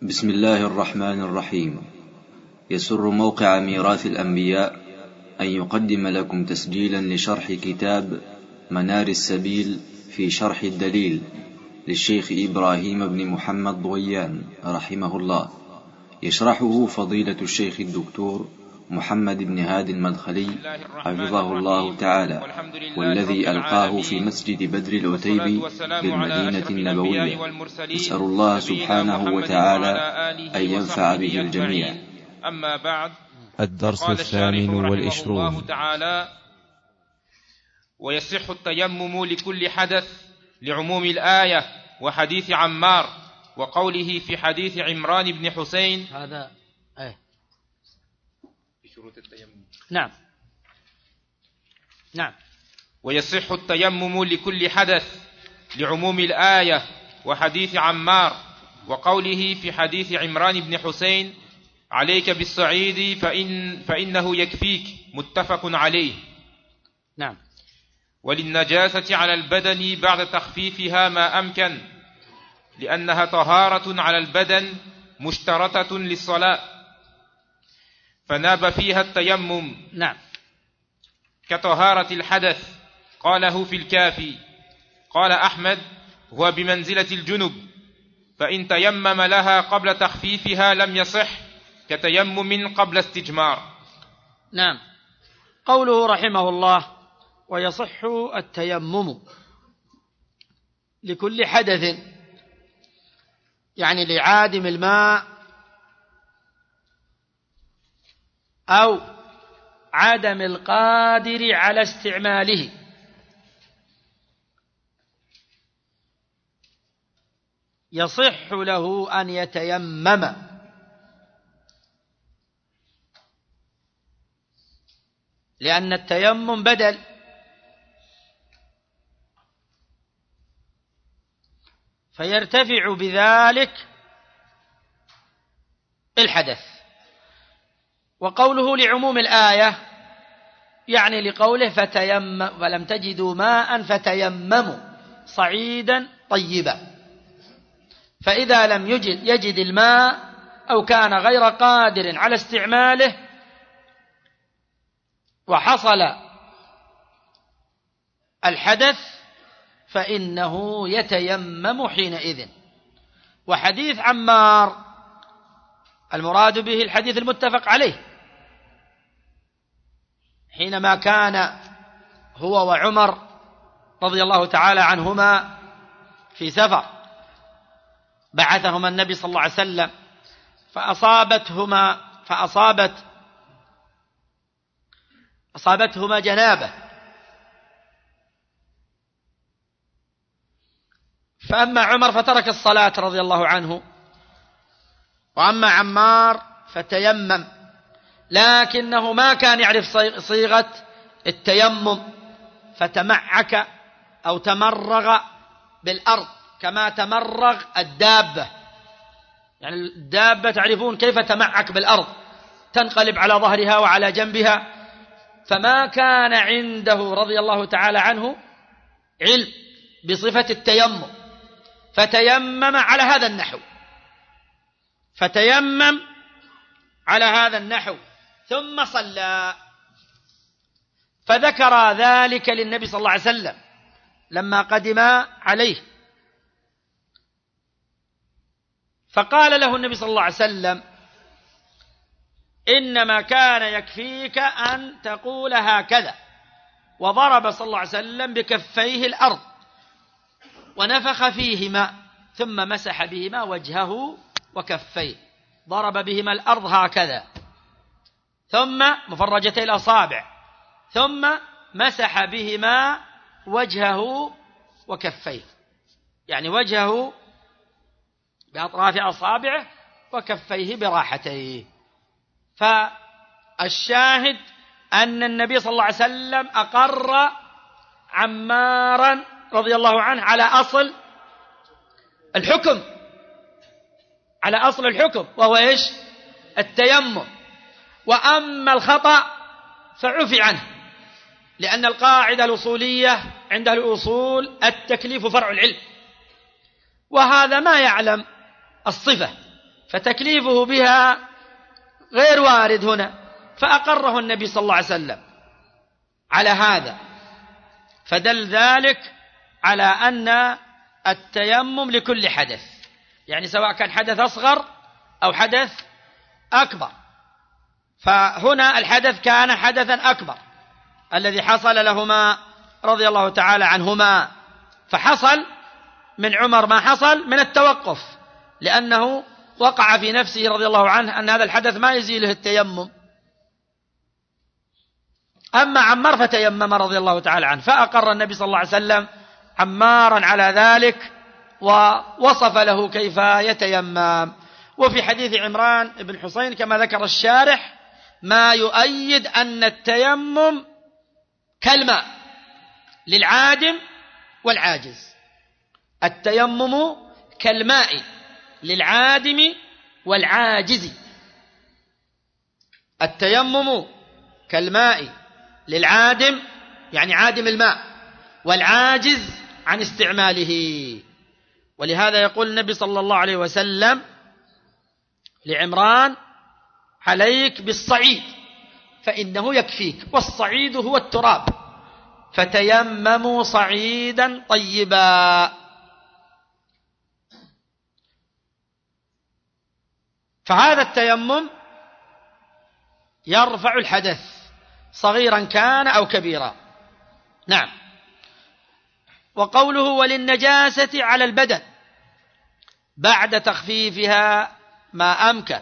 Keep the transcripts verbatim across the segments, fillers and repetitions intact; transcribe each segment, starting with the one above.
بسم الله الرحمن الرحيم. يسر موقع ميراث الأنبياء أن يقدم لكم تسجيلا لشرح كتاب منار السبيل في شرح الدليل للشيخ إبراهيم بن محمد ضويان رحمه الله، يشرحه فضيلة الشيخ الدكتور محمد بن هادي المدخلي حفظه الله تعالى، والذي ألقاه في مسجد بدر العتيبي بالمدينة النبوية. نسأل الله سبحانه وتعالى أن ينفع به الجميع. أما بعد، الدرس الثامن والعشرون. تعالى: ويصح التيمم لكل حدث لعموم الآية وحديث عمار وقوله في حديث عمران بن حسين. هذا أيه. في شروط التيمم. نعم نعم ويصح التيمم لكل حدث لعموم الآية وحديث عمار وقوله في حديث عمران بن حسين: عليك بالصعيد فإن فإنه يكفيك، متفق عليه. نعم. وللنجاسة على البدن بعد تخفيفها ما أمكن، لأنها طهارة على البدن مشترطة للصلاة، فناب فيها التيمم. نعم. كطهارة الحدث، قاله في الكافي. قال أحمد: هو بمنزلة الجنب، فإن تيمم لها قبل تخفيفها لم يصح، كتيمم قبل استجمار. نعم. قوله رحمه الله: ويصح التيمم لكل حدث، يعني لعادم الماء أو عدم القادر على استعماله، يصح له أن يتيمم، لأن التيمم بدل، فيرتفع بذلك الحدث. وقوله لعموم الآية يعني لقوله فتيمم فلم تجدوا ماء فتيمموا صعيدا طيبا، فإذا لم يجد, يجد الماء أو كان غير قادر على استعماله وحصل الحدث فإنه يتيمم حينئذ. وحديث عمار المراد به الحديث المتفق عليه، حينما كان هو وعمر رضي الله تعالى عنهما في سفر، بعثهما النبي صلى الله عليه وسلم فأصابتهما فأصابت أصابتهما جنابة، فأما عمر فترك الصلاة رضي الله عنه، وأما عمار فتيمم، لكنه ما كان يعرف صيغة التيمم، فتمعك أو تمرغ بالأرض كما تمرغ الدابة. يعني الدابة تعرفون كيف تمعك بالأرض، تنقلب على ظهرها وعلى جنبها، فما كان عنده رضي الله تعالى عنه علم بصفة التيمم، فتيمم على هذا النحو فتيمم على هذا النحو ثم صلى. فذكر ذلك للنبي صلى الله عليه وسلم لما قدم عليه، فقال له النبي صلى الله عليه وسلم: إنما كان يكفيك أن تقول هكذا. وضرب صلى الله عليه وسلم بكفيه الأرض ونفخ فيهما ثم مسح بهما وجهه وكفيه، ضرب بهما الأرض هكذا، ثم مفرجتي الأصابع، ثم مسح بهما وجهه وكفيه، يعني وجهه بأطراف أصابعه وكفيه براحتيه. فالشاهد أن النبي صلى الله عليه وسلم أقر عمارا رضي الله عنه على أصل الحكم على أصل الحكم وهو إيش؟ التيمم. وأما الخطأ فعفي عنه، لأن القاعدة الأصولية عند الأصول التكليف فرع العلم، وهذا ما يعلم الصفة، فتكليفه بها غير وارد هنا، فأقره النبي صلى الله عليه وسلم على هذا، فدل ذلك على أن التيمم لكل حدث، يعني سواء كان حدث أصغر أو حدث أكبر. فهنا الحدث كان حدثا أكبر الذي حصل لهما رضي الله تعالى عنهما، فحصل من عمر ما حصل من التوقف، لأنه وقع في نفسه رضي الله عنه أن هذا الحدث ما يزيله التيمم. أما عمار فتيمم رضي الله تعالى عنه، فأقر النبي صلى الله عليه وسلم عمارا على ذلك ووصف له كيف يتيمم. وفي حديث عمران بن حسين كما ذكر الشارح ما يؤيد أن التيمم كالماء للعادم والعاجز. التيمم كالماء للعادم والعاجز. التيمم كالماء للعادم يعني عادم الماء، والعاجز عن استعماله. ولهذا يقول النبي صلى الله عليه وسلم لعمران: عليك بالصعيد فإنه يكفيك، والصعيد هو التراب، فتيمموا صعيدا طيبا. فهذا التيمم يرفع الحدث صغيرا كان أو كبيرا. نعم. وقوله وللنجاسة على البدن بعد تخفيفها ما أمكن،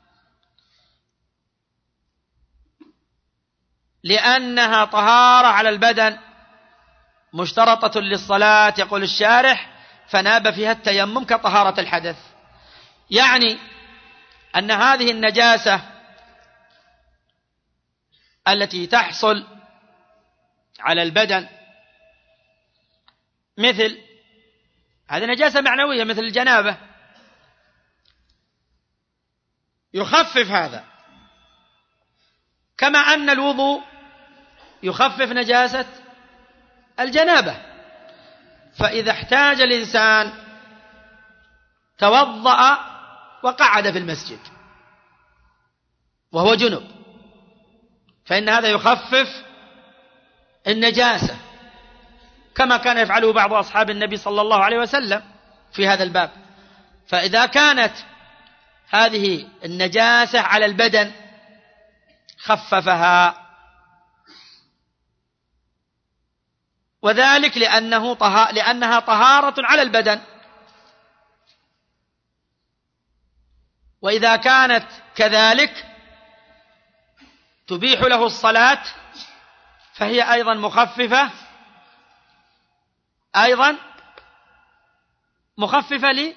لأنها طهارة على البدن مشترطة للصلاة، يقول الشارح فناب فيها التيمم كطهارة الحدث، يعني أن هذه النجاسة التي تحصل على البدن مثل هذه نجاسة معنوية مثل الجنابة يخفف هذا، كما أن الوضوء يخفف نجاسة الجنابة. فإذا احتاج الإنسان توضأ وقعد في المسجد وهو جنب، فإن هذا يخفف النجاسة، كما كان يفعله بعض أصحاب النبي صلى الله عليه وسلم في هذا الباب. فإذا كانت هذه النجاسة على البدن خففها، وذلك لأنه طه... لأنها طهارة على البدن. وإذا كانت كذلك تبيح له الصلاة فهي أيضا مخففة، أيضا مخففة ل...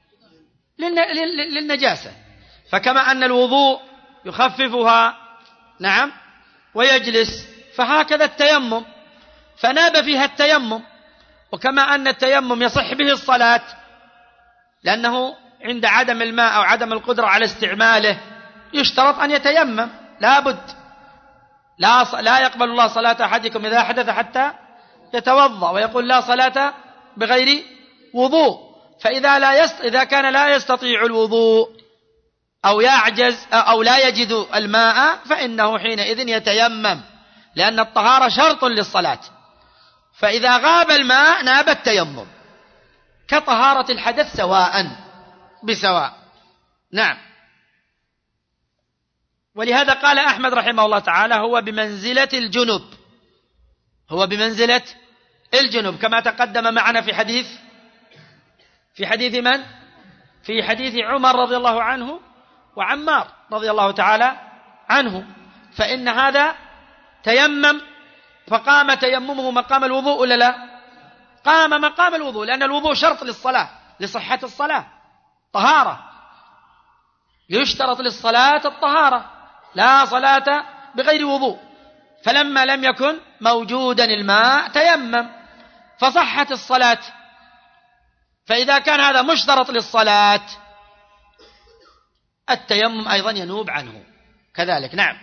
للنجاسة. فكما أن الوضوء يخففها نعم ويجلس، فهكذا التيمم فناب فيها التيمم. وكما أن التيمم يصح به الصلاة لأنه عند عدم الماء أو عدم القدرة على استعماله يشترط أن يتيمم، لا بد، لا, لا يقبل الله صلاة أحدكم إذا حدث حتى يتوضأ، ويقول لا صلاة بغير وضوء. فإذا لا يست... إذا كان لا يستطيع الوضوء أو يعجز أو لا يجد الماء فإنه حينئذ يتيمم، لأن الطهارة شرط للصلاة. فإذا غاب الماء ناب التيمم كطهارة الحدث سواء بسواء. نعم. ولهذا قال أحمد رحمه الله تعالى هو بمنزلة الجنب، هو بمنزلة الجنب، كما تقدم معنا في حديث في حديث من؟ في حديث عمر رضي الله عنه وعمار رضي الله تعالى عنه. فإن هذا تيمم فقام تيممه مقام الوضوء ولا لا؟ قام مقام الوضوء، لأن الوضوء شرط للصلاة، لصحة الصلاة، طهارة، يشترط للصلاة الطهارة، لا صلاة بغير وضوء. فلما لم يكن موجودا الماء تيمم فصحت الصلاة. فإذا كان هذا مشترط للصلاة التيمم أيضا ينوب عنه كذلك. نعم.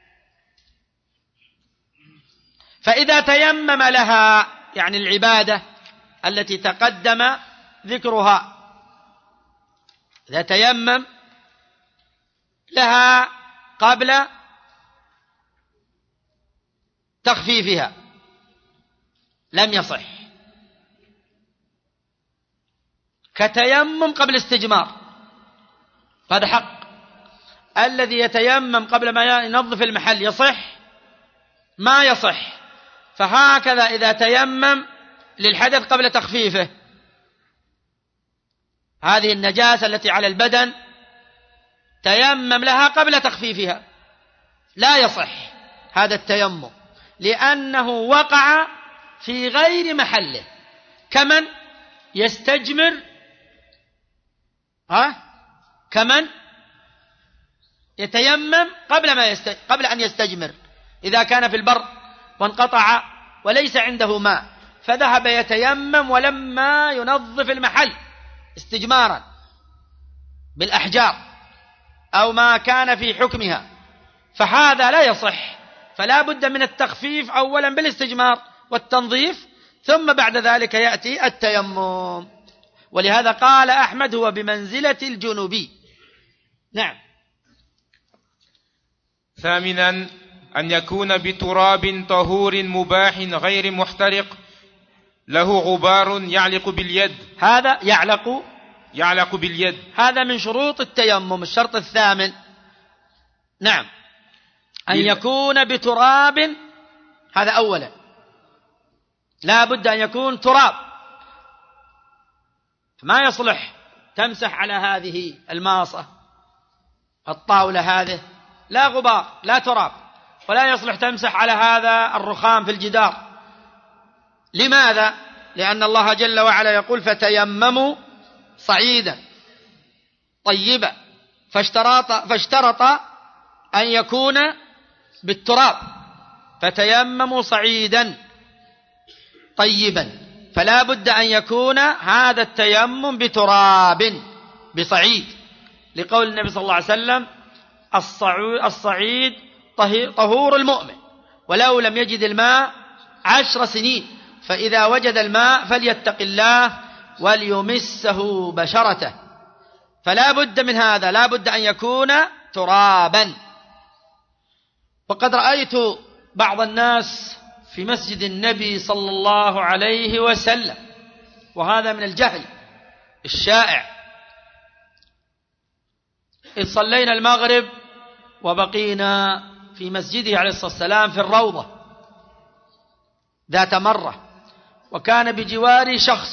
فإذا تيمم لها يعني العبادة التي تقدم ذكرها، إذا تيمم لها قبل تخفيفها لم يصح، كتيمم قبل استجمار، هذا حق. الذي يتيمم قبل ما ينظف المحل يصح؟ ما يصح. فهكذا إذا تيمم للحدث قبل تخفيفه، هذه النجاسة التي على البدن تيمم لها قبل تخفيفها، لا يصح هذا التيمم، لأنه وقع في غير محله، كمن يستجمر ها كمن يتيمم قبل ما يست... قبل أن يستجمر، إذا كان في البر وانقطع وليس عنده ماء فذهب يتيمم ولما ينظف المحل استجمارا بالأحجار أو ما كان في حكمها، فهذا لا يصح. فلا بد من التخفيف أولا بالاستجمار والتنظيف، ثم بعد ذلك يأتي التيمم. ولهذا قال أحمد هو بمنزلة الجنوبي. نعم. ثامنا أن يكون بتراب طهور مباح غير محترق له غبار يعلق باليد. هذا يعلق يعلق باليد هذا من شروط التيمم، الشرط الثامن. نعم، أن يكون بتراب، هذا أولا لا بد أن يكون تراب، ما يصلح تمسح على هذه الماصة الطاولة هذه لا غبار لا تراب، ولا يصلح تمسح على هذا الرخام في الجدار. لماذا؟ لأن الله جل وعلا يقول فتيمموا صعيدا طيبا، فاشترط, فاشترط أن يكون بالتراب، فتيمموا صعيدا طيبا، فلا بد أن يكون هذا التيمم بتراب بصعيد، لقول النبي صلى الله عليه وسلم الصعيد طهور المؤمن ولو لم يجد الماء عشر سنين، فإذا وجد الماء فليتق الله وليمسه بشرته. فلا بد من هذا، لا بد أن يكون ترابا. وقد رأيت بعض الناس في مسجد النبي صلى الله عليه وسلم، وهذا من الجهل الشائع، إذ صلينا المغرب وبقينا في مسجده عليه الصلاة والسلام في الروضة ذات مرة، وكان بجواري شخص،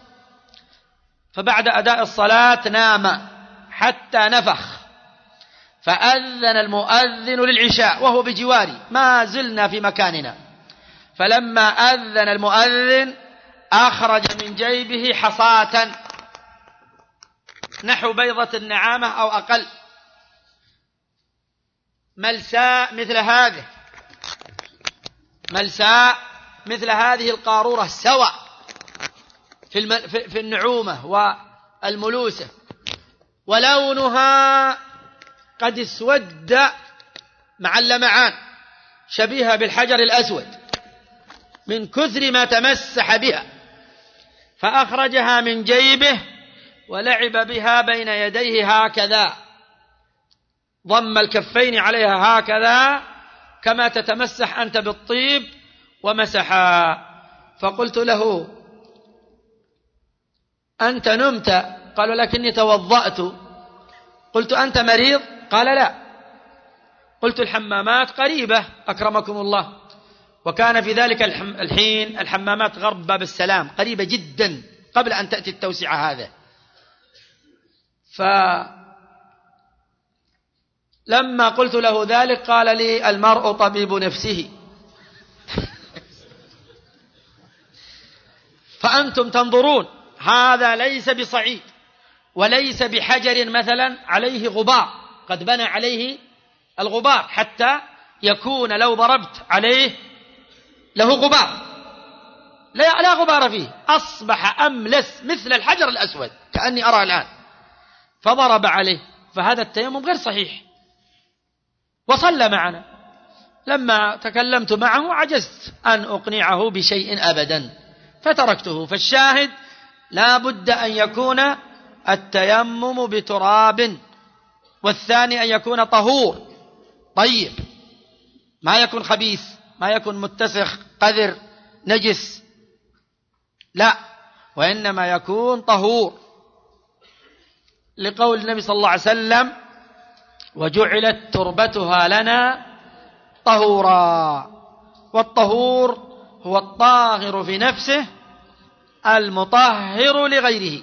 فبعد أداء الصلاة نام حتى نفخ، فأذن المؤذن للعشاء وهو بجواري، ما زلنا في مكاننا، فلما أذن المؤذن أخرج من جيبه حصاة نحو بيضة النعامة أو أقل، ملساء مثل هذه ملساء مثل هذه القارورة سواء في, الم... في النعومة والملوسة، ولونها قد اسود مع اللمعان، شبيهة بالحجر الأسود من كثر ما تمسح بها، فأخرجها من جيبه ولعب بها بين يديه هكذا، ضم الكفين عليها هكذا كما تتمسح أنت بالطيب ومسحا. فقلت له أنت نمت؟ قال لكني توضأت. قلت أنت مريض؟ قال لا. قلت الحمامات قريبة أكرمكم الله، وكان في ذلك الحين الحمامات غرب باب السلام قريبة جدا قبل أن تأتي التوسعة هذا. فلما قلت له ذلك قال لي المرء طبيب نفسه. فأنتم تنظرون هذا ليس بصعيد وليس بحجر مثلا عليه غبار قد بنى عليه الغبار حتى يكون لو ضربت عليه له غبار، لا, لا غبار فيه، أصبح أملس مثل الحجر الأسود كأني أرى الآن، فضرب عليه، فهذا التيمم غير صحيح. وصلى معنا، لما تكلمت معه عجزت أن أقنعه بشيء أبدا فتركته. فالشاهد لا بد أن يكون التيمم بتراب، والثاني أن يكون طهور طيب، ما يكون خبيث، ما يكون متسخ قذر نجس، لا، وإنما يكون طهور، لقول النبي صلى الله عليه وسلم: وجعلت تربتها لنا طهورا. والطهور هو الطاهر في نفسه المطهر لغيره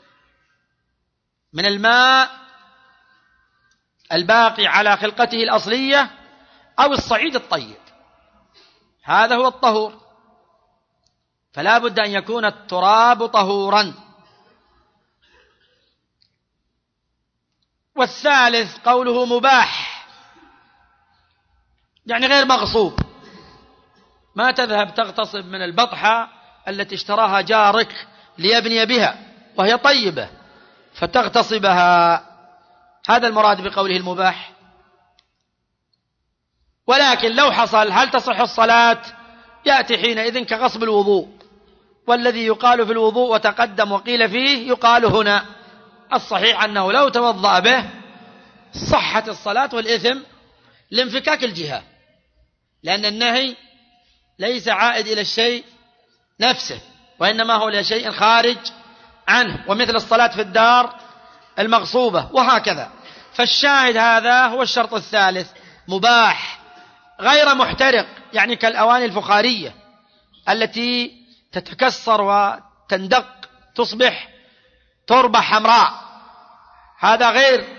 من الماء الباقي على خلقته الأصلية أو الصعيد الطيب، هذا هو الطهور. فلا بد أن يكون التراب طهورا. والثالث قوله مباح، يعني غير مغصوب، ما تذهب تغتصب من البطحة التي اشتراها جارك ليبني بها وهي طيبة فتغتصبها، هذا المراد بقوله المباح. ولكن لو حصل هل تصح الصلاة؟ يأتي حينئذ كغصب الوضوء، والذي يقال في الوضوء وتقدم وقيل فيه يقال هنا. الصحيح أنه لو توضأ به صحت الصلاة، والإثم لانفكاك الجهة، لأن النهي ليس عائد إلى الشيء نفسه، وإنما هو لشيء خارج عنه، ومثل الصلاة في الدار المغصوبة وهكذا. فالشاهد هذا هو الشرط الثالث، مباح غير محترق، يعني كالأواني الفخارية التي تتكسر وتندق تصبح تربة حمراء، هذا غير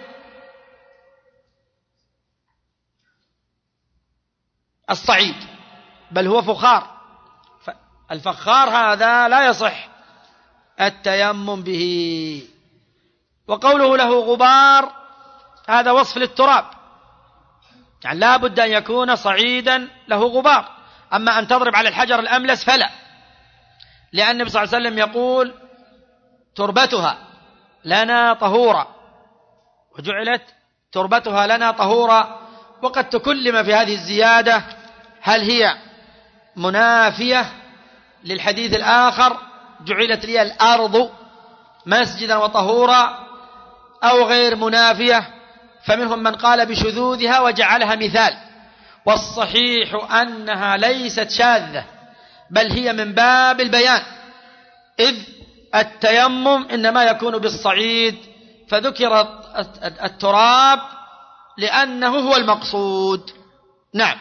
الصعيد، بل هو فخار. الفخار هذا لا يصح التيمم به. وقوله له غبار هذا وصف للتراب، يعني لا بد أن يكون صعيدا له غبار. أما أن تضرب على الحجر الأملس فلا، لأن النبي صلى الله عليه وسلم يقول: تربتها لنا طهورا، وجعلت تربتها لنا طهورا. وقد تكلم في هذه الزيادة هل هي منافية للحديث الآخر: جعلت لي الأرض مسجدا وطهورا، أو غير منافية. فمنهم من قال بشذوذها وجعلها مثال، والصحيح أنها ليست شاذة، بل هي من باب البيان، إذ التيمم إنما يكون بالصعيد، فذكر التراب لأنه هو المقصود. نعم.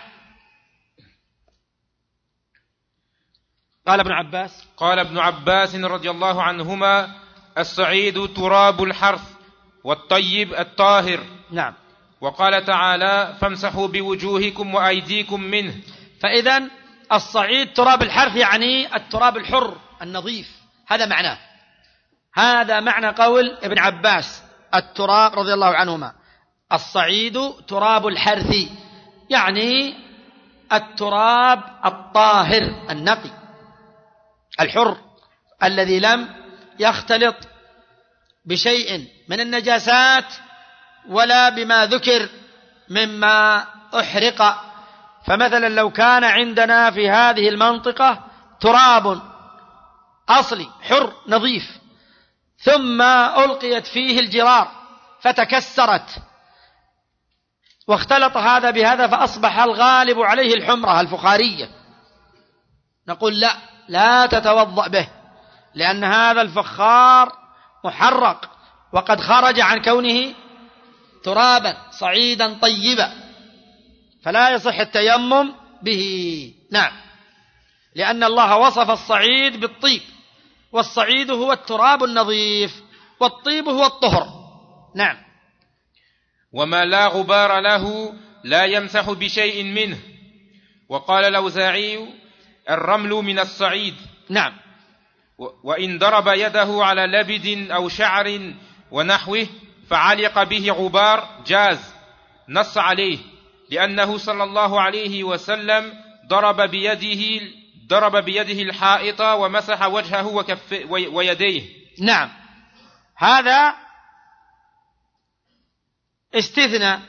قال ابن عباس قال ابن عباس رضي الله عنهما: الصعيد تراب الحرث، والطيب الطاهر. نعم. وقال تعالى: فامسحوا بوجوهكم وأيديكم منه. فإذن الصعيد تراب الحرث، يعني التراب الحر النظيف، هذا معناه، هذا معنى قول ابن عباس التراب رضي الله عنهما: الصعيد تراب الحرث، يعني التراب الطاهر النقي الحر الذي لم يختلط بشيء من النجاسات ولا بما ذكر مما أحرق. فمثلا لو كان عندنا في هذه المنطقة تراب أصلي حر نظيف، ثم ألقيت فيه الجرار فتكسرت واختلط هذا بهذا فأصبح الغالب عليه الحمرة الفخارية، نقول لا لا تتوضأ به، لأن هذا الفخار محرق وقد خرج عن كونه ترابا صعيدا طيبا، فلا يصح التيمم به. نعم، لأن الله وصف الصعيد بالطيب، والصعيد هو التراب النظيف، والطيب هو الطهر. نعم. وما لا غبار له لا يمسح بشيء منه. وقال الأوزاعي: الرمل من الصعيد. نعم. وإن ضرب يده على لبد أو شعر ونحوه فعلق به غبار جاز، نص عليه، لأنه صلى الله عليه وسلم ضرب بيده ضرب بيده الحائط ومسح وجهه وكف ويديه. نعم، هذا استثناء،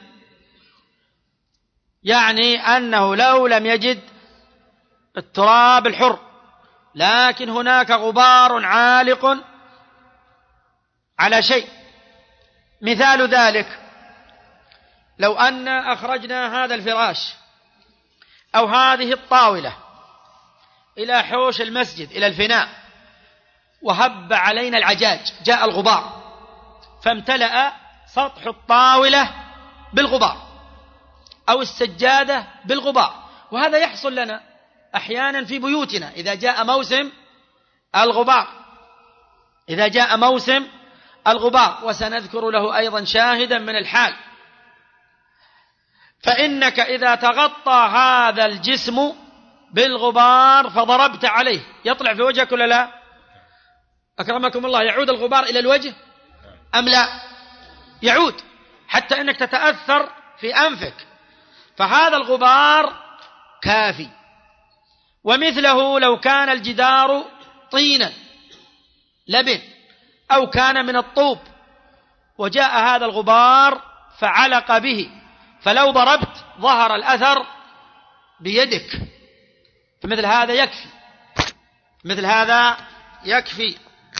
يعني أنه لو لم يجد التراب الحر لكن هناك غبار عالق على شيء، مثال ذلك لو أن أخرجنا هذا الفراش أو هذه الطاولة إلى حوش المسجد إلى الفناء وهب علينا العجاج، جاء الغبار فامتلأ سطح الطاولة بالغبار أو السجادة بالغبار، وهذا يحصل لنا أحيانا في بيوتنا إذا جاء موسم الغبار إذا جاء موسم الغبار وسنذكر له أيضا شاهدا من الحال. فإنك إذا تغطى هذا الجسم بالغبار فضربت عليه يطلع في وجهك ولا لا؟ أكرمكم الله، يعود الغبار إلى الوجه أم لا؟ يعود، حتى أنك تتأثر في أنفك، فهذا الغبار كافي. ومثله لو كان الجدار طينا لبن أو كان من الطوب وجاء هذا الغبار فعلق به، فلو ضربت ظهر الأثر بيدك، فمثل هذا يكفي مثل هذا يكفي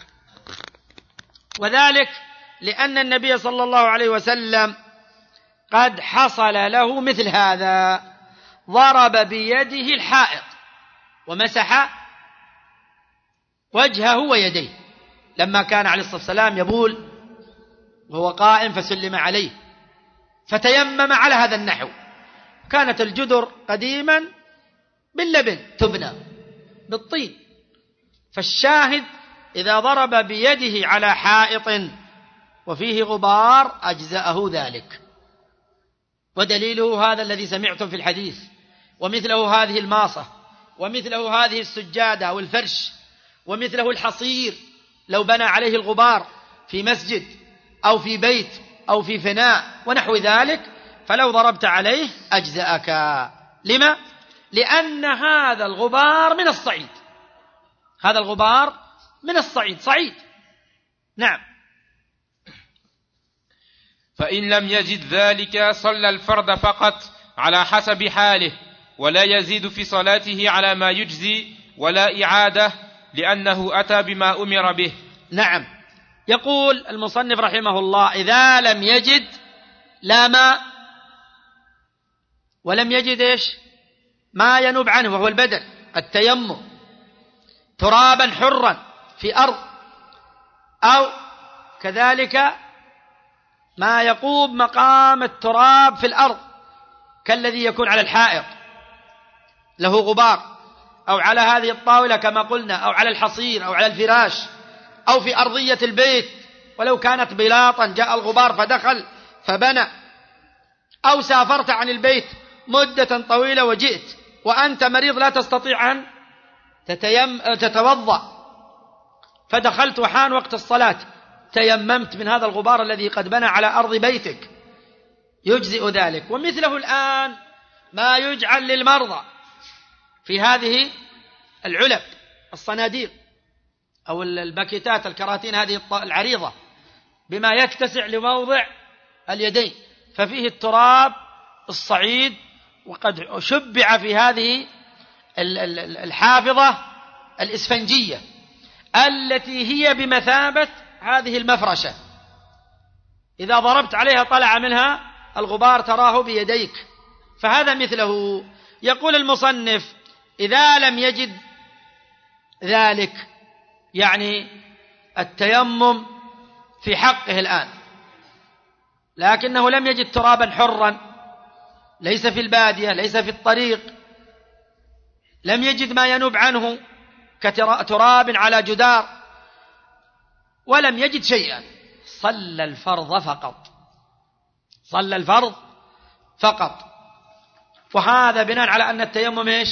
وذلك لأن النبي صلى الله عليه وسلم قد حصل له مثل هذا، ضرب بيده الحائط ومسح وجهه ويديه لما كان عليه الصلاة والسلام يبول وهو قائم فسلم عليه فتيمم على هذا النحو. كانت الجدر قديما باللبن تبنى بالطين، فالشاهد إذا ضرب بيده على حائط وفيه غبار أجزأه ذلك. ودليله هذا الذي سمعتم في الحديث، ومثله هذه الماصة، ومثله هذه السجادة أو الفرش، ومثله الحصير لو بنى عليه الغبار في مسجد أو في بيت أو في فناء ونحو ذلك، فلو ضربت عليه أجزأك. لما؟ لأن هذا الغبار من الصعيد، هذا الغبار من الصعيد صعيد. نعم. فإن لم يجد ذلك صلى الفرض فقط على حسب حاله، ولا يزيد في صلاته على ما يجزي ولا إعادة، لأنه أتى بما أمر به. نعم. يقول المصنف رحمه الله: إذا لم يجد لا ماء ولم يجد إيش؟ ما ينوب عنه وهو البدن، التيمم، ترابا حرا في أرض، أو كذلك ما يقوم مقام التراب في الأرض كالذي يكون على الحائط له غبار، أو على هذه الطاولة كما قلنا، أو على الحصير، أو على الفراش، أو في أرضية البيت ولو كانت بلاطا جاء الغبار فدخل فبنى، أو سافرت عن البيت مدة طويلة وجئت وأنت مريض لا تستطيع أن تتيم... تتوضأ فدخلت وحان وقت الصلاة، تيممت من هذا الغبار الذي قد بنى على أرض بيتك، يجزئ ذلك. ومثله الآن ما يجعل للمرضى في هذه العلب الصناديق أو الباكيتات الكراتين هذه العريضة بما يتسع لموضع اليدين، ففيه التراب الصعيد، وقد شبع في هذه الحافظة الإسفنجية التي هي بمثابة هذه المفرشة، إذا ضربت عليها طلع منها الغبار تراه بيديك، فهذا مثله. يقول المصنف: إذا لم يجد ذلك، يعني التيمم في حقه الآن، لكنه لم يجد ترابا حرا، ليس في البادية، ليس في الطريق، لم يجد ما ينوب عنه كتراب على جدار، ولم يجد شيئا، صلى الفرض فقط، صلى الفرض فقط. وهذا بناء على أن التيمم إيش؟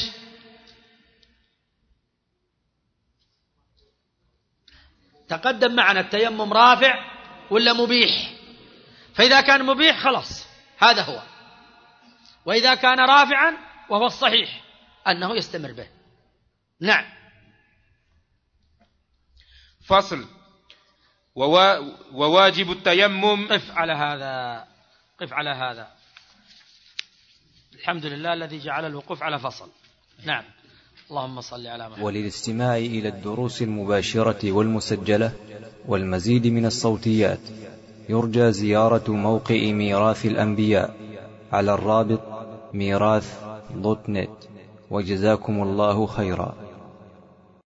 تقدم معنا التيمم رافع ولا مبيح، فإذا كان مبيح خلاص هذا هو، وإذا كان رافعا وهو الصحيح أنه يستمر به. نعم. فصل. ووا... وواجب التيمم. قف على هذا، قف على هذا. الحمد لله الذي جعل الوقوف على فصل. نعم. اللهم صل على محمد. وللاستماع إلى الدروس المباشرة والمسجلة والمزيد من الصوتيات يرجى زيارة موقع ميراث الأنبياء على الرابط ميراث دوت نت. وجزاكم الله خيرا.